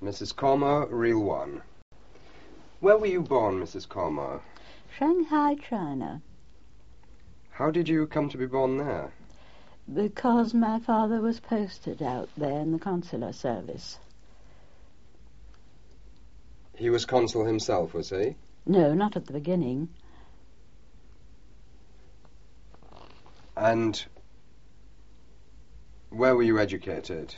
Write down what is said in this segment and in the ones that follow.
Mrs. Cormer, Reel 1. Where were you born, Mrs. Cormer? Shanghai, China. How did you come to be born there? Because my father was posted out there in the consular service. He was consul himself, was he? No, not at the beginning. And where were you educated?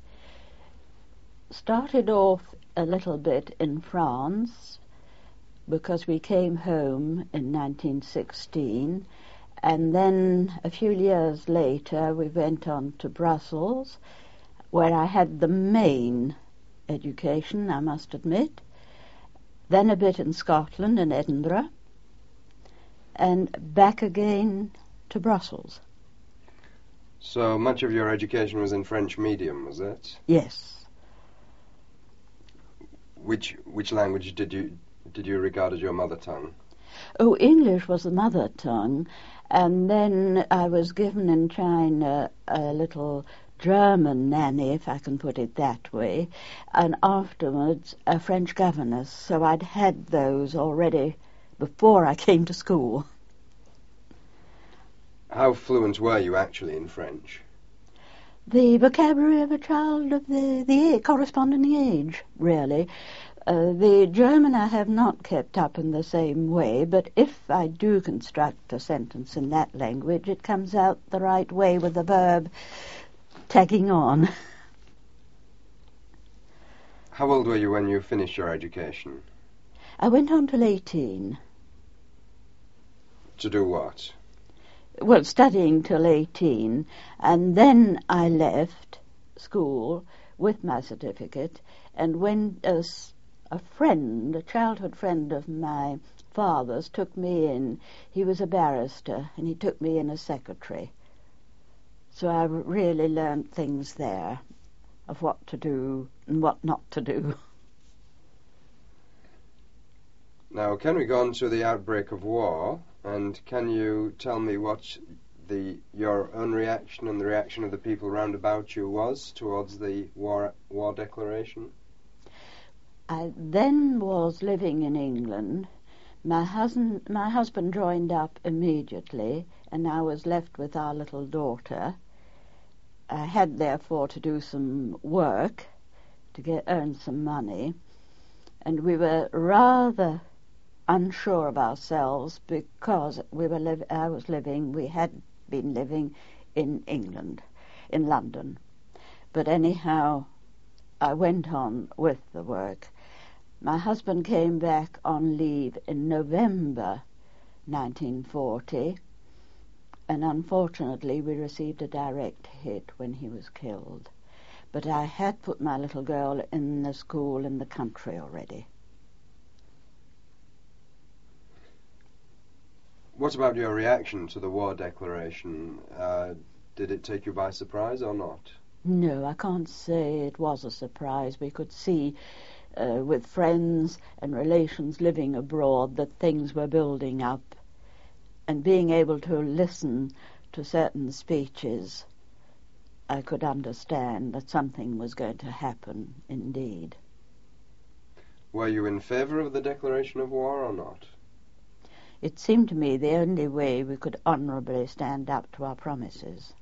Started off a little bit in France because we came home in 1916, and then a few years later we went on to Brussels, where I had the main education, I must admit, then a bit in Scotland, in Edinburgh, and back again to Brussels. So much of your education was in French medium, was it? Yes. Which language did you regard as your mother tongue? Oh, English was the mother tongue, and then I was given in China a little German nanny, if I can put it that way, and afterwards a French governess, so I'd had those already before I came to school. How fluent were you actually in French? The vocabulary of a child of the corresponding age, really. The German I have not kept up in the same way, but if I do construct a sentence in that language, it comes out the right way with the verb tagging on. How old were you when you finished your education? I went on till 18. To do what? Well, studying till 18, and then I left school with my certificate and went as a childhood friend of my father's, took me in. He was a barrister, and he took me in as secretary. So I really learned things there of what to do and what not to do. Now, can we go on to the outbreak of war? And can you tell me what your own reaction and the reaction of the people round about you was towards the war declaration? I then was living in England. My husband joined up immediately, and I was left with our little daughter. I had therefore to do some work to earn some money, and we were rather unsure of ourselves because we had been living in England, in London. But anyhow, I went on with the work. My husband came back on leave in November 1940, and unfortunately we received a direct hit when he was killed. But I had put my little girl in the school in the country already. What about your reaction to the war declaration? Did it take you by surprise or not? No, I can't say it was a surprise. We could see with friends and relations living abroad that things were building up, and being able to listen to certain speeches, I could understand that something was going to happen indeed. Were you in favour of the declaration of war or not? It seemed to me the only way we could honourably stand up to our promises.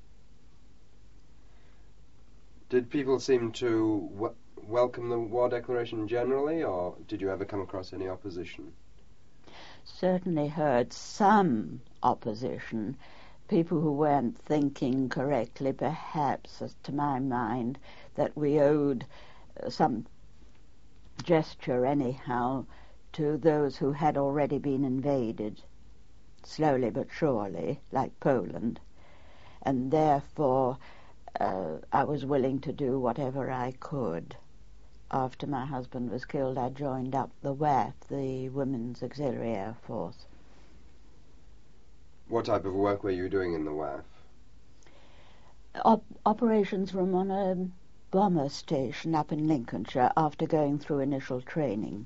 Did people seem to welcome the war declaration generally, or did you ever come across any opposition? Certainly heard some opposition, people who weren't thinking correctly, perhaps, as to my mind, that we owed some gesture anyhow to those who had already been invaded, slowly but surely, like Poland, and therefore I was willing to do whatever I could. After my husband was killed, I joined up the WAAF, the Women's Auxiliary Air Force. What type of work were you doing in the WAAF? Operations room on a bomber station up in Lincolnshire after going through initial training.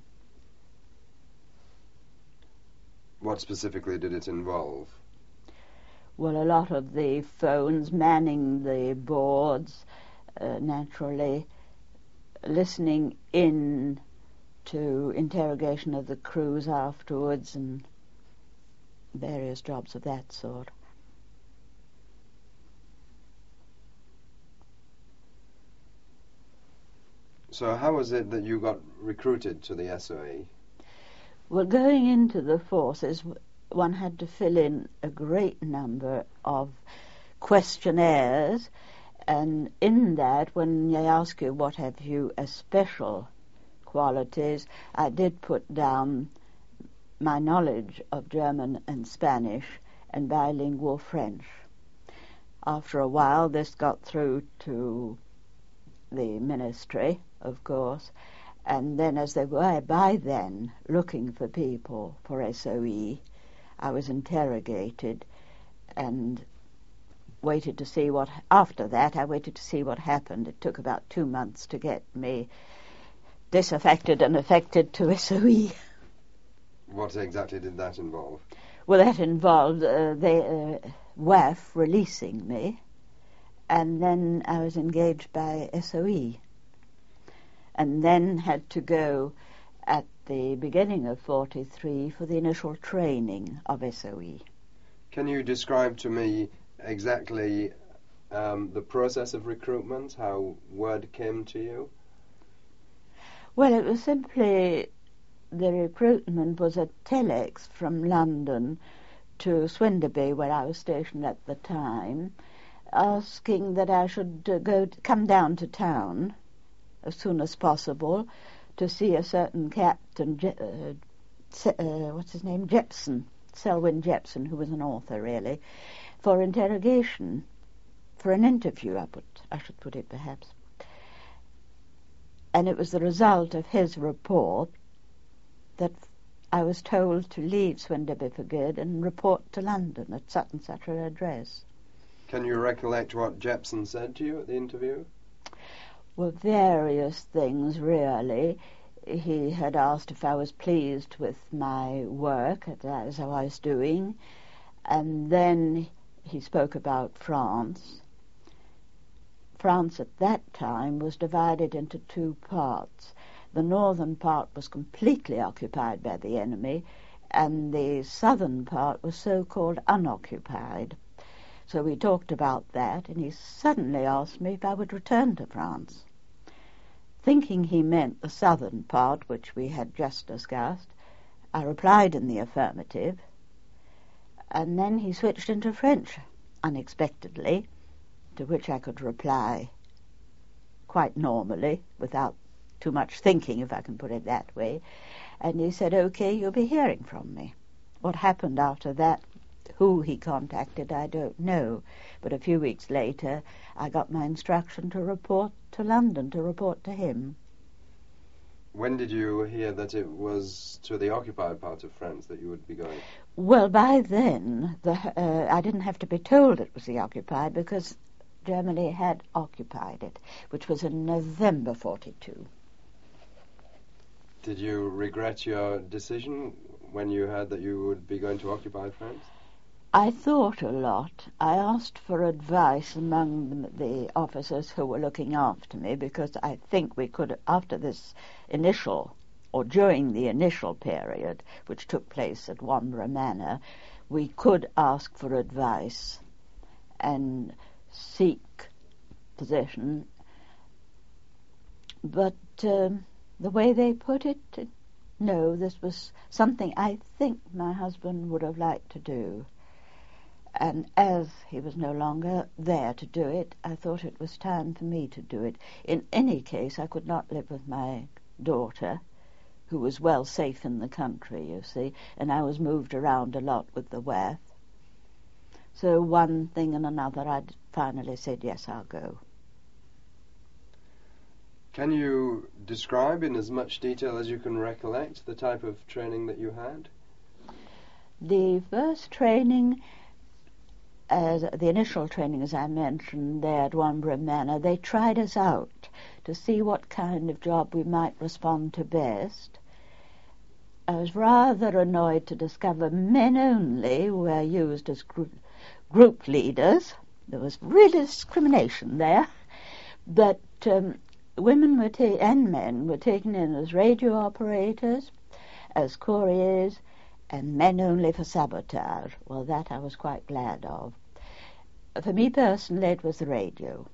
What specifically did it involve? Well, a lot of the phones, manning the boards, naturally, listening in to interrogation of the crews afterwards and various jobs of that sort. So how was it that you got recruited to the SOE? Well, going into the forces, one had to fill in a great number of questionnaires, and in that, when they ask you what have you as special qualities, I did put down my knowledge of German and Spanish and bilingual French. After a while, this got through to the ministry, of course, and then as they were by then looking for people for SOE, I was interrogated and waited to see what, after that I waited to see what happened. It took about 2 months to get me disaffected and affected to SOE. What exactly did that involve? Well, that involved the WAF releasing me, and then I was engaged by SOE, and then had to go at the beginning of 43 for the initial training of SOE. Can you describe to me exactly the process of recruitment, how word came to you? Well, it was simply the recruitment was a telex from London to Swinderby, where I was stationed at the time, asking that I should come down to town as soon as possible to see a certain Captain, what's his name, Jepson, Selwyn Jepson, who was an author really, for interrogation, for an interview, I should put it perhaps. And it was the result of his report that I was told to leave Swinderby for good and report to London at such and such an address. Can you recollect what Jepson said to you at the interview? Well, various things, really. He had asked if I was pleased with my work as I was doing, and then he spoke about France. France at that time was divided into 2 parts. The northern part was completely occupied by the enemy, and the southern part was so-called unoccupied. So we talked about that, and he suddenly asked me if I would return to France. Thinking he meant the southern part, which we had just discussed, I replied in the affirmative, and then he switched into French unexpectedly, to which I could reply quite normally, without too much thinking, if I can put it that way. And he said, "Okay, you'll be hearing from me." What happened after that, who he contacted, I don't know. But a few weeks later, I got my instruction to report to London, to report to him. When did you hear that it was to the occupied part of France that you would be going? Well, by then, I didn't have to be told it was the occupied, because Germany had occupied it, which was in November 42. Did you regret your decision when you heard that you would be going to occupy France? I thought a lot. I asked for advice among the officers who were looking after me, because I think we could, after this initial, or during the initial period, which took place at Wanborough Manor, we could ask for advice and seek position. But the way they put it, no, this was something I think my husband would have liked to do. And as he was no longer there to do it, I thought it was time for me to do it. In any case, I could not live with my daughter, who was well safe in the country, you see, and I was moved around a lot with the WAF. So one thing and another, I finally said, yes, I'll go. Can you describe in as much detail as you can recollect the type of training that you had? The first training, the initial training, as I mentioned, there at Wanborough Manor, they tried us out to see what kind of job we might respond to best. I was rather annoyed to discover men only were used as group leaders. There was real discrimination there, but women and men were taken in as radio operators, as couriers, and men only for sabotage. Well, that I was quite glad of. For me personally, it was the radio.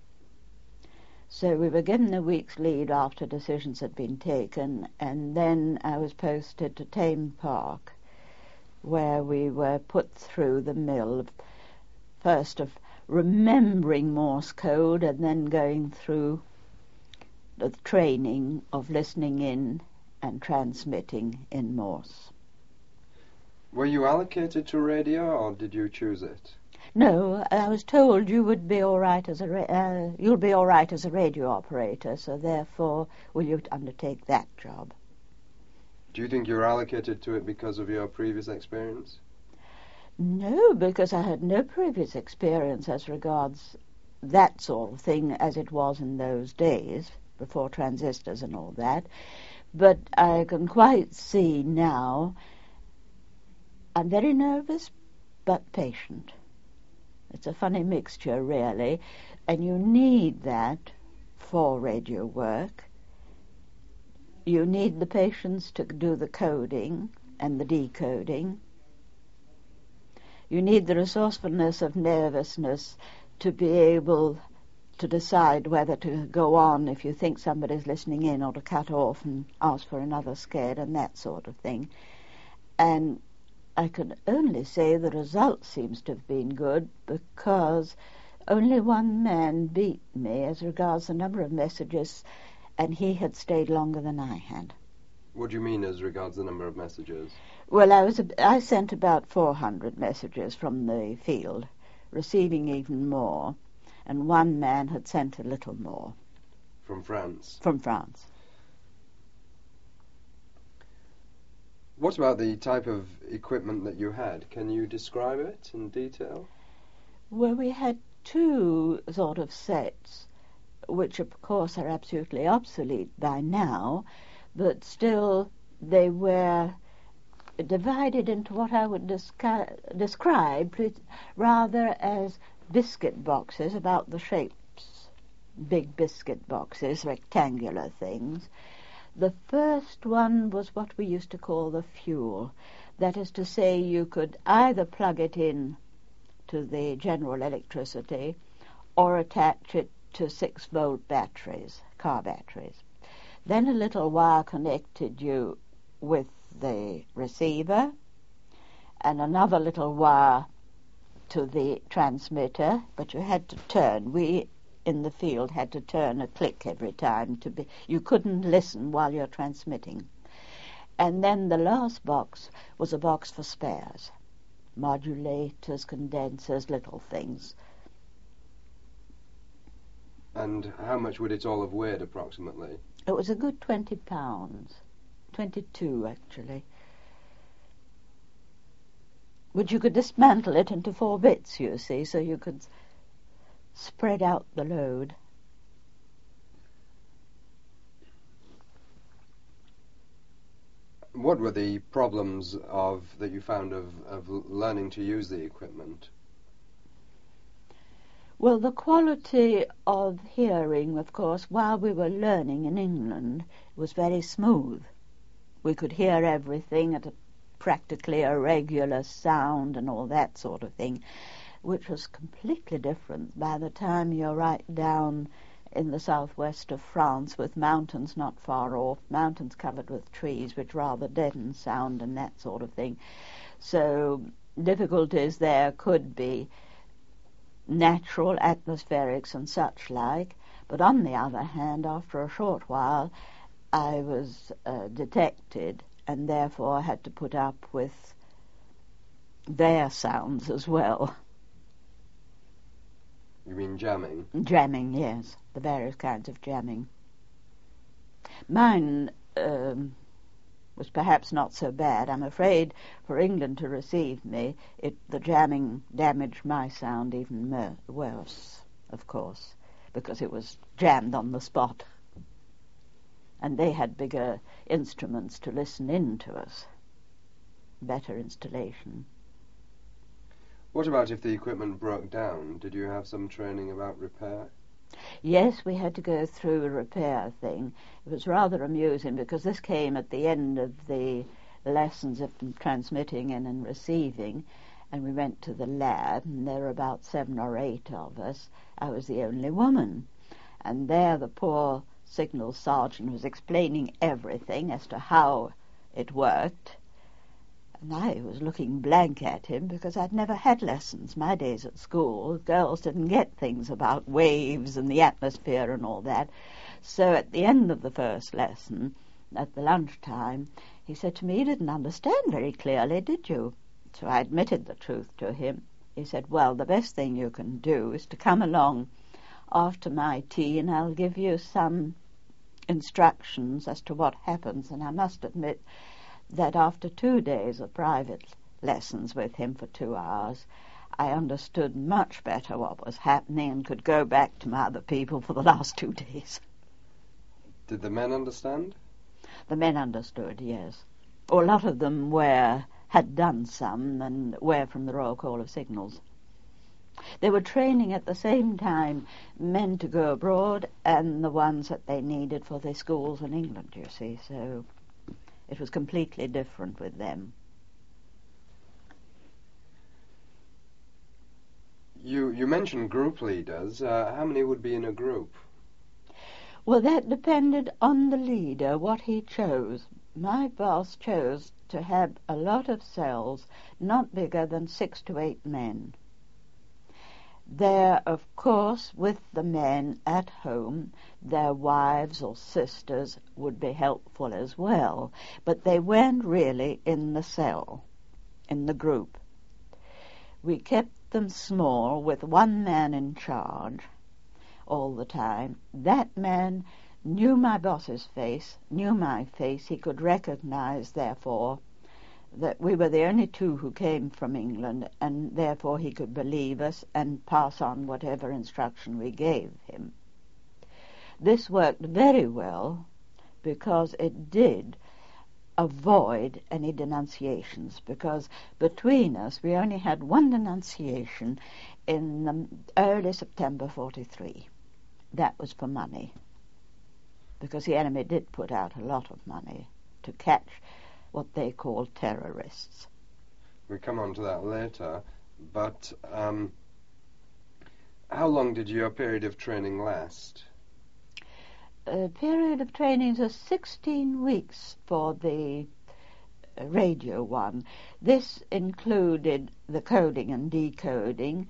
So we were given a week's leave after decisions had been taken, and then I was posted to Tame Park, where we were put through the mill, first of remembering Morse code and then going through the training of listening in and transmitting in Morse. Were you allocated to radio, or did you choose it? No, I was told you would be all right as you'll be all right as a radio operator, so therefore will you undertake that job? Do you think you were allocated to it because of your previous experience? No, because I had no previous experience as regards that sort of thing as it was in those days, before transistors and all that. But I can quite see now I'm very nervous but patient. It's a funny mixture, really, and you need that for radio work. You need the patience to do the coding and the decoding. You need the resourcefulness of nervousness to be able to decide whether to go on if you think somebody's listening in, or to cut off and ask for another scare and that sort of thing. And I can only say the result seems to have been good, because only one man beat me as regards the number of messages, and he had stayed longer than I had. What do you mean as regards the number of messages? Well, I sent about 400 messages from the field, receiving even more, and one man had sent a little more. From France? From France. What about the type of equipment that you had? Can you describe it in detail? Well, we had two sort of sets, which of course are absolutely obsolete by now, but still they were divided into what I would describe rather as biscuit boxes, about the shapes, big biscuit boxes, rectangular things. The first one was what we used to call the fuel. That is to say, you could either plug it in to the general electricity or attach it to 6-volt batteries, car batteries. Then a little wire connected you with the receiver, and another little wire to the transmitter, but you had to turn. We in the field had to turn a click every time you couldn't listen while you're transmitting. And then the last box was a box for spares, modulators, condensers, little things. And how much would it all have weighed approximately? It was a good 20 pounds, 22 actually. Which you could dismantle it into 4 bits, you see, so you could spread out the load. What were the problems that you found of learning to use the equipment? Well, the quality of hearing, of course, while we were learning in England, was very smooth. We could hear everything at practically a regular sound and all that sort of thing, which was completely different by the time you're right down in the southwest of France, with mountains not far off, mountains covered with trees which rather deaden sound and that sort of thing. So difficulties there could be natural, atmospherics and such like, but on the other hand, after a short while I was detected, and therefore had to put up with their sounds as well. You mean jamming? Jamming, yes, the various kinds of jamming. Mine was perhaps not so bad. I'm afraid for England to receive me, the jamming damaged my sound even worse, of course, because it was jammed on the spot. And they had bigger instruments to listen in to us, better installation. What about if the equipment broke down? Did you have some training about repair? Yes, we had to go through a repair thing. It was rather amusing because this came at the end of the lessons of transmitting in and receiving, and we went to the lab, and there were about 7 or 8 of us. I was the only woman. And there the poor signal sergeant was explaining everything as to how it worked. And I was looking blank at him because I'd never had lessons. My days at school, girls didn't get things about waves and the atmosphere and all that. So at the end of the first lesson, at the lunchtime, he said to me, "You didn't understand very clearly, did you?" So I admitted the truth to him. He said, "Well, the best thing you can do is to come along after my tea and I'll give you some instructions as to what happens." And I must admit that after 2 days of private lessons with him for 2 hours, I understood much better what was happening and could go back to my other people for the last 2 days. Did the men understand? The men understood, yes. Or a lot of them had done some and were from the Royal Corps of Signals. They were training at the same time men to go abroad and the ones that they needed for their schools in England, you see, so it was completely different with them. You mentioned group leaders. How many would be in a group? Well, that depended on the leader, what he chose. My boss chose to have a lot of cells, not bigger than 6 to 8 men. There, of course, with the men at home, their wives or sisters would be helpful as well, but they weren't really in the cell, in the group. We kept them small, with 1 man in charge all the time. That man knew my boss's face, knew my face. He could recognize, therefore, that we were the only 2 who came from England, and therefore he could believe us and pass on whatever instruction we gave him. This worked very well because it did avoid any denunciations, because between us we only had 1 denunciation in the early September 43. That was for money, because the enemy did put out a lot of money to catch what they call terrorists. We'll come on to that later, but how long did your period of training last? A period of training was 16 weeks for the radio one. This included the coding and decoding,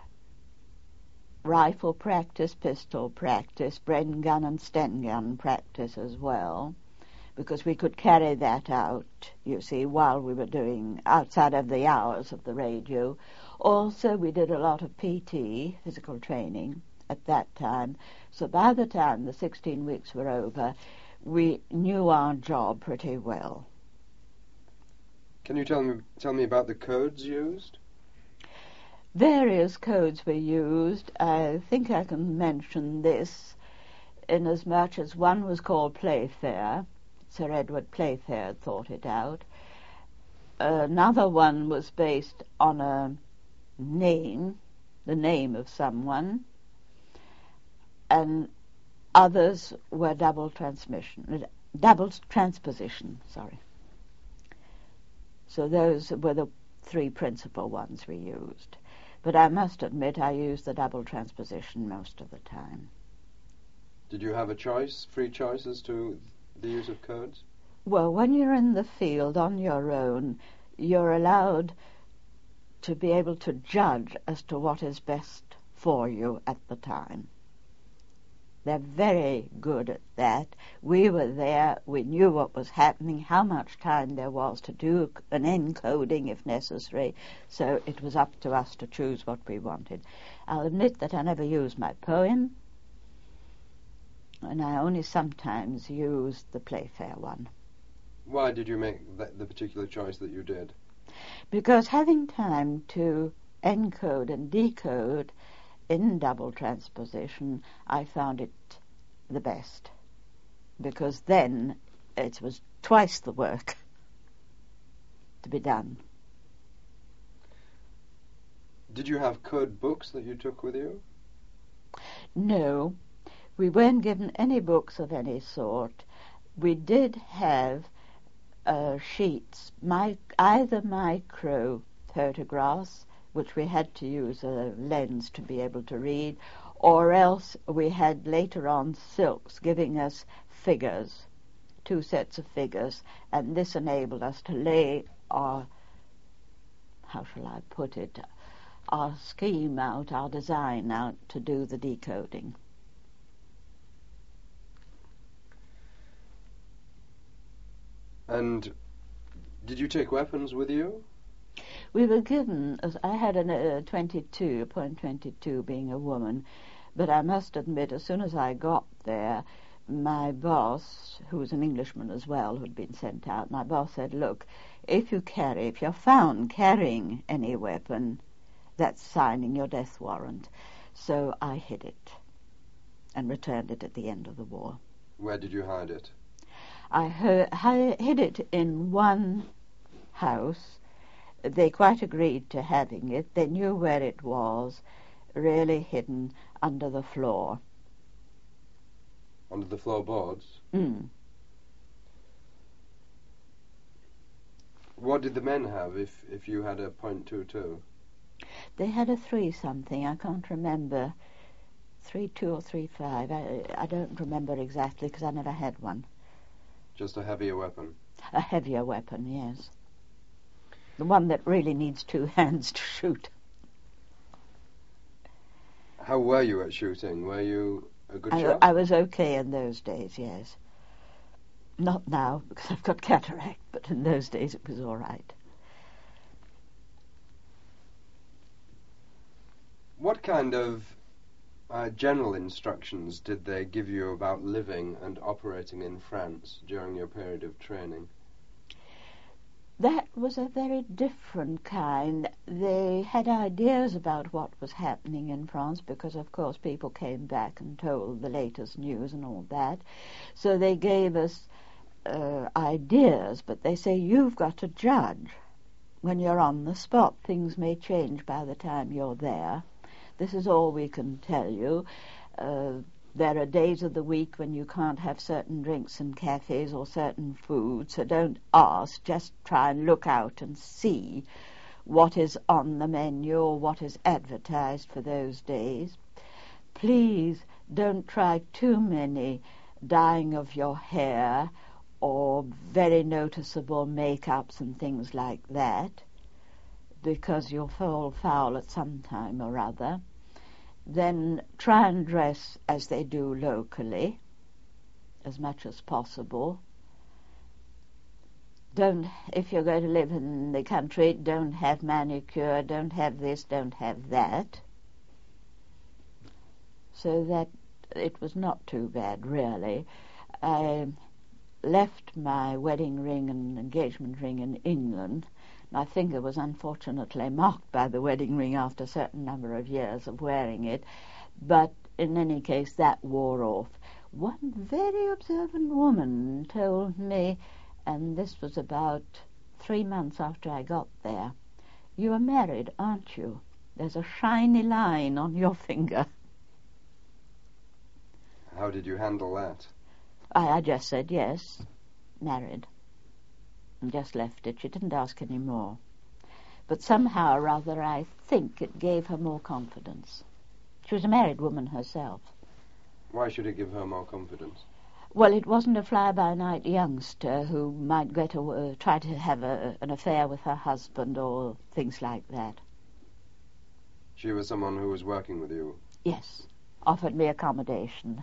rifle practice, pistol practice, Bren gun and Sten gun practice as well, because we could carry that out, you see, while we were doing outside of the hours of the radio. Also, we did a lot of PT, physical training, at that time. So by the time the 16 weeks were over, we knew our job pretty well. Can you tell me about the codes used? Various codes were used. I think I can mention this inasmuch as one was called Playfair. Sir Edward Playfair had thought it out. Another one was based on a name, the name of someone, and others were double transposition, sorry. So those were the 3 principal ones we used. But I must admit I used the double transposition most of the time. Did you have a choice, free choice as to the use of codes? Well, when you're in the field on your own, you're allowed to be able to judge as to what is best for you at the time. They're very good at that. We were there, we knew what was happening, how much time there was to do an encoding if necessary, so it was up to us to choose what we wanted. I'll admit that I never used my poem, and I only sometimes used the Playfair one. Why did you make the particular choice that you did? Because having time to encode and decode in double transposition, I found it the best, because then it was twice the work to be done. Did you have code books that you took with you? No, we weren't given any books of any sort. We did have sheets, either micro photographs, which we had to use a lens to be able to read, or else we had later on silks giving us figures, 2 sets of figures, and this enabled us to lay our, how shall I put it, our scheme out, our design out to do the decoding. And did you take weapons with you? We were given, I had a 22, point 22 being a woman, but I must admit as soon as I got there, my boss, who was an Englishman as well, who'd been sent out, my boss said, look, if you're found carrying any weapon, that's signing your death warrant. So I hid it and returned it at the end of the war. Where did you hide it? I hid it in one house. They quite agreed to having it. They knew where it was, really hidden under the floor. Under the floorboards? Mm. What did the men have if you had a .22? They had a 3 something, I can't remember, 3.2 or 3.5. I don't remember exactly because I never had one. Just a heavier weapon? A heavier weapon, yes. The one that really needs 2 hands to shoot. How were you at shooting? Were you a good shot? I was okay in those days, yes. Not now, because I've got cataract, but in those days it was all right. What kind of general instructions did they give you about living and operating in France during your period of training? That was a very different kind. They had ideas about what was happening in France because, of course, people came back and told the latest news and all that. So they gave us ideas, but they say, you've got to judge. When you're on the spot, things may change by the time you're there. This is all we can tell you. There are days of the week when you can't have certain drinks in cafes or certain food, so don't ask, just try and look out and see what is on the menu or what is advertised for those days. Please don't try too many dyeing of your hair or very noticeable make-ups and things like that, because you'll fall foul at some time or other. Then try and dress as they do locally, as much as possible. If you're going to live in the country, don't have manicure, don't have this, don't have that. So that it was not too bad, really. I left my wedding ring and engagement ring in England. My finger was unfortunately marked by the wedding ring after a certain number of years of wearing it, but in any case that wore off. One very observant woman told me, and this was about 3 months after I got there, you are married, aren't you? There's a shiny line on your finger. How did you handle that? I just said yes, married. And just left it. She didn't ask any more. But somehow or other, I think it gave her more confidence. She was a married woman herself. Why should it give her more confidence? Well, it wasn't a fly-by-night youngster who might try to have an affair with her husband or things like that. She was someone who was working with you? Yes, offered me accommodation.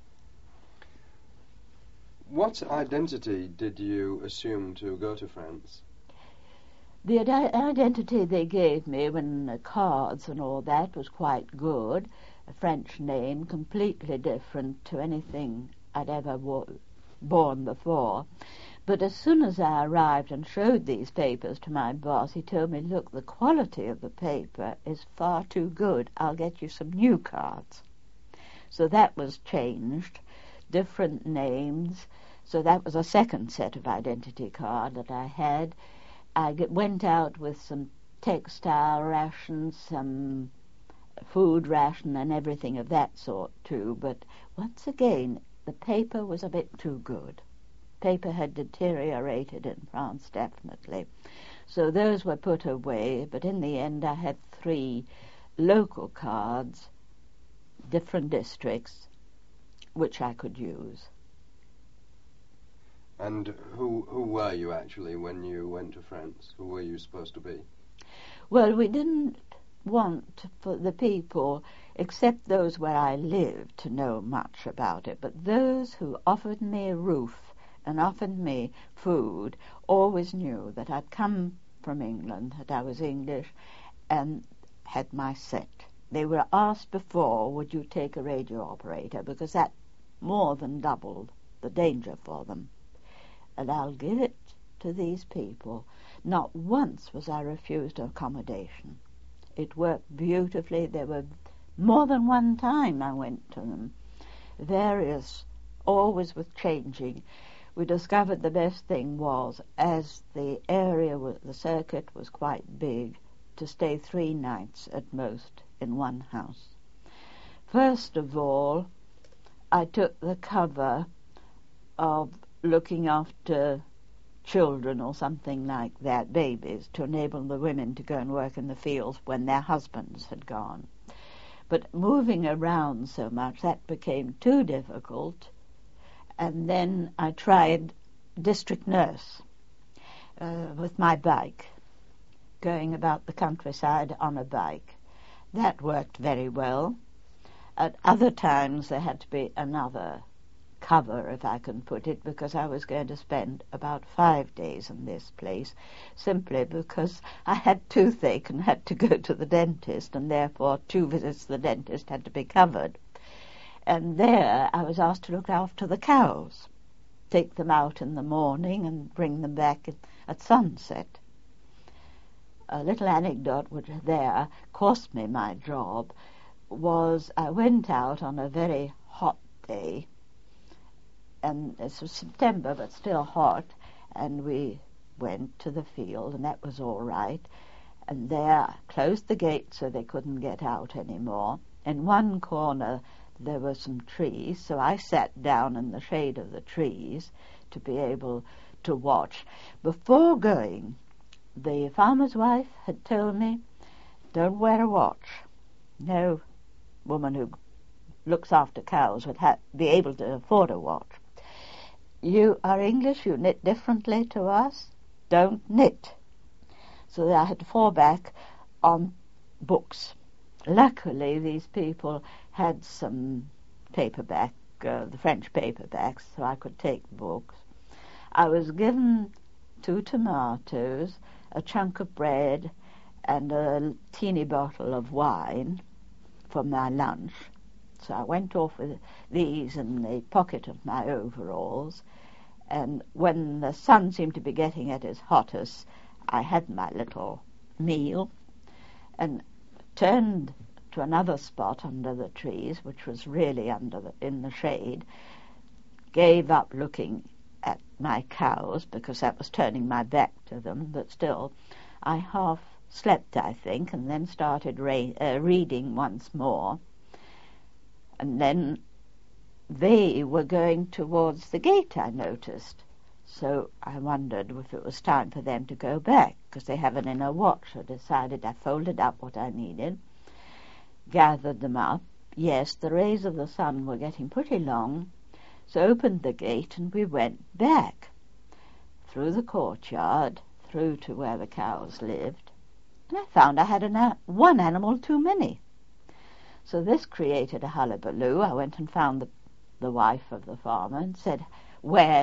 What identity did you assume to go to France? The identity they gave me when cards and all that was quite good. A French name, completely different to anything I'd ever borne before. But as soon as I arrived and showed these papers to my boss, he told me, look, the quality of the paper is far too good. I'll get you some new cards. So that was changed. Different names. So that was a second set of identity card that I had. I went out with some textile rations, some food ration and everything of that sort too, but once again the paper was a bit too good. Paper had deteriorated in France, definitely. So those were put away, but in the end I had 3 local cards, different districts, which I could use. And who were you actually when you went to France? Who were you supposed to be? Well, we didn't want for the people, except those where I lived, to know much about it, but those who offered me a roof and offered me food always knew that I'd come from England, that I was English, and had my set. They were asked before, would you take a radio operator, because that more than doubled the danger for them. And I'll give it to these people. Not once was I refused accommodation. It worked beautifully. There were more than one time I went to them. Various, always with changing. We discovered the best thing was, as the area, the circuit was quite big, to stay 3 nights at most in one house. First of all, I took the cover of looking after children or something like that, babies, to enable the women to go and work in the fields when their husbands had gone. But moving around so much, that became too difficult, and then I tried district nurse with my bike, going about the countryside on a bike. That worked very well. At other times there had to be another cover, if I can put it, because I was going to spend about 5 days in this place, simply because I had toothache and had to go to the dentist, and therefore 2 visits to the dentist had to be covered. And there I was asked to look after the cows, take them out in the morning and bring them back at sunset. A little anecdote which there cost me my job was I went out on a very hot day, and it was September but still hot, and we went to the field, and that was all right. And there closed the gate so they couldn't get out anymore. In one corner there were some trees, so I sat down in the shade of the trees to be able to watch. Before going, the farmer's wife had told me, don't wear a watch. No woman who looks after cows would be able to afford a watch. You are English, you knit differently to us, don't knit. So I had to fall back on books. Luckily, these people had some paperback, the French paperbacks, so I could take books. I was given 2 tomatoes, a chunk of bread, and a teeny bottle of wine for my lunch. So I went off with these in the pocket of my overalls, and when the sun seemed to be getting at its hottest, I had my little meal and turned to another spot under the trees, which was really in the shade, gave up looking at my cows because that was turning my back to them, but still I half slept, I think, and then started reading once more. And then they were going towards the gate, I noticed. So I wondered if it was time for them to go back, because they have an inner watch. I decided I folded up what I needed, gathered them up. Yes, the rays of the sun were getting pretty long, so opened the gate and we went back through the courtyard, through to where the cows lived, and I found I had one animal too many. So this created a hullabaloo. I went and found the wife of the farmer and said, where